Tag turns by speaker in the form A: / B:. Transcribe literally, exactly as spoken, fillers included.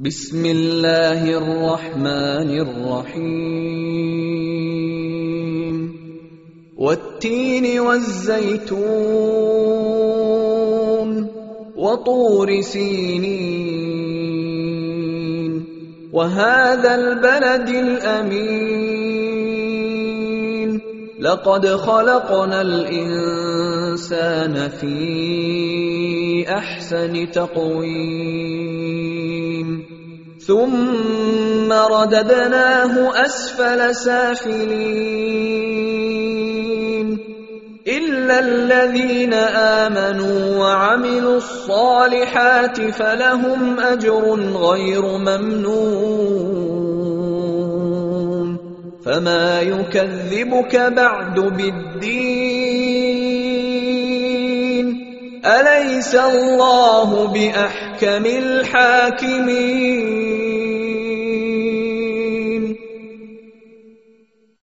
A: بسم الله الرحمن الرحيم والتين والزيتون وطور سينين وهذا البلد الأمين لقد خلقنا الإنسان في أحسن تقويم ثم رددناه أسفل سافلين إلا الذين آمنوا وعملوا الصالحات فلهم أجر غير ممنون فما يكذبك بعد بالدين أليس الله بأحكم الحاكمين